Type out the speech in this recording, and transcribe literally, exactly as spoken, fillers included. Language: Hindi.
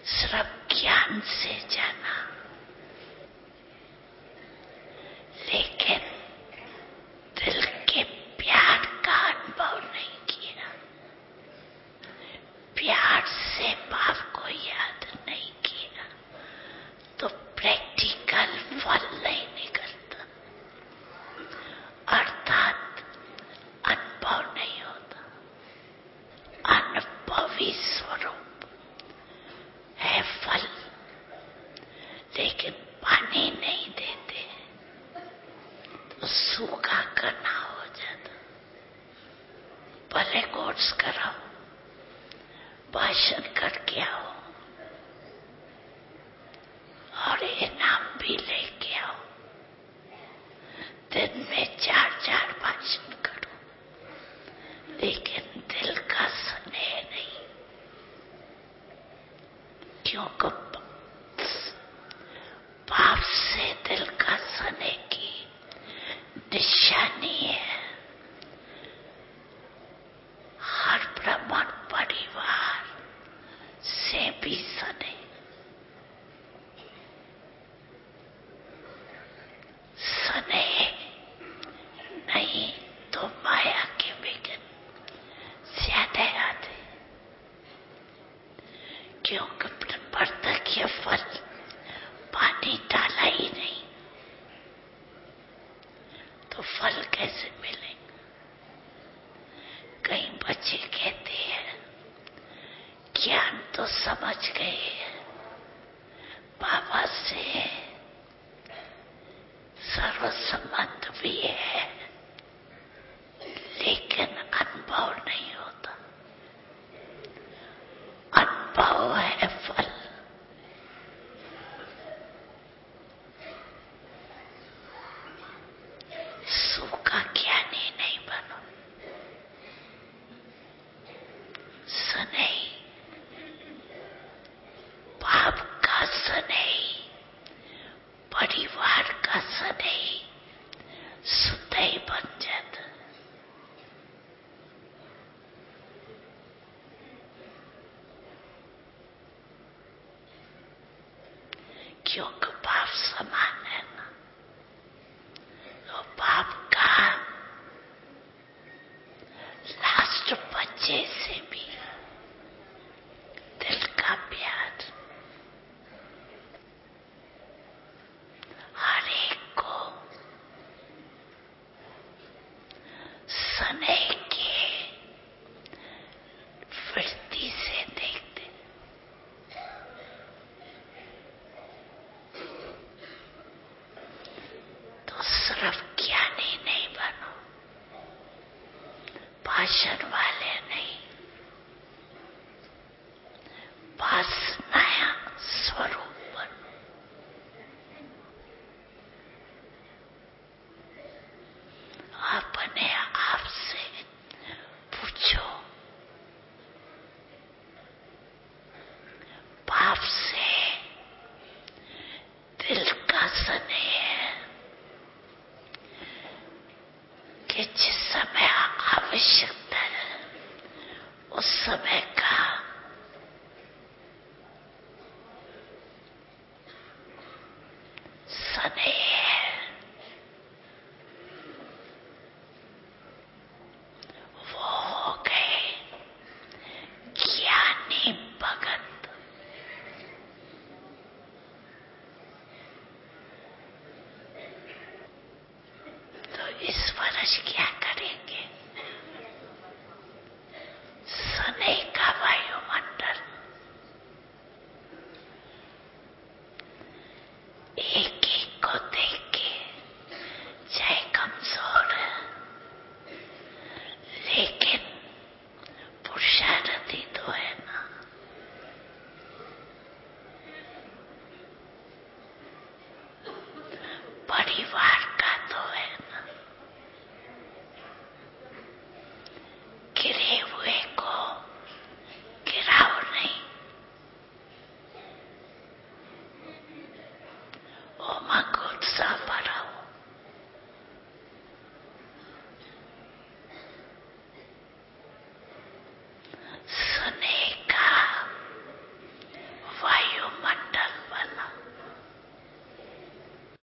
सिर्फ ज्ञान से जाना, लेकिन दिल के प्यार का अनुभव नहीं किया, प्यार से भाव को याद नहीं किया, तो प्रैक्टिकल फल नहीं निकलता, अर्थात अनुभव नहीं होता। अनुभवी स्वरूप है फल, लेकिन पानी नहीं देते तो सूखा करना हो जाता। भले कोर्स कराओ, भाषण करके आओ और इनाम भी लेके आओ, दिन में चार चार भाषण करो, लेकिन दिल का स्नेह नहीं। क्योंकि पाप से दिल का स्नेह की निशानी है। हर ब्राह्मण परिवार से भी स्नेह, स्नेह नहीं तो माया के विघ्न ज्यादा आते, क्योंकि प्रत्यक्ष फल पानी डाला ही नहीं तो फल कैसे मिलेंगे। कई बच्चे कहते हैं ज्ञान तो समझ गए, बाबा से सर्व संबंध भी है, लेकिन अनुभव नहीं होता। अनुभव है फल। सूखा ज्ञानी नहीं बनो। स्नेह, बाप का स्नेह, परिवार का स्नेह सुदय बन जाता। क्योंकि बाप समान है ना, तो बाप का लास्ट बच्चे से भी दिल का प्यार हर एक को स्नेह के वृत्ति से देखते। तो सिर्फ ज्ञानी नहीं बनो, भाषण वाले नहीं, बस नया स्वरूप बनो। अपने आप से पूछो, बाप से दिल का स्नेह कि जिस समय आवश्यकता है उस समय का स्नेह, वो हो गए ज्ञानी भगत। तो इस वर्ष क्या